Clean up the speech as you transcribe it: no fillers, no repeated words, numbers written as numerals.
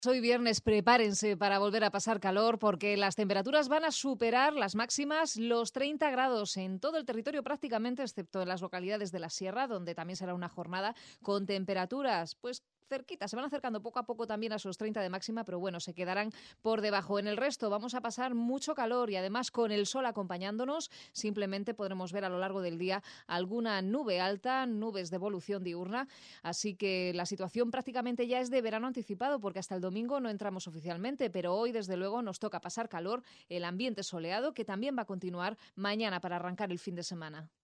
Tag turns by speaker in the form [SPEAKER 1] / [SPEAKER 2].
[SPEAKER 1] Hoy viernes, prepárense para volver a pasar calor porque las temperaturas van a superar las máximas, los 30 grados en todo el territorio prácticamente, excepto en las localidades de la sierra, donde también será una jornada con temperaturas, pues cerquita, se van acercando poco a poco también a esos 30 de máxima, pero bueno, se quedarán por debajo. En el resto vamos a pasar mucho calor y además con el sol acompañándonos, simplemente podremos ver a lo largo del día alguna nube alta, nubes de evolución diurna, así que la situación prácticamente ya es de verano anticipado porque hasta el domingo no entramos oficialmente, pero hoy desde luego nos toca pasar calor, el ambiente soleado que también va a continuar mañana para arrancar el fin de semana.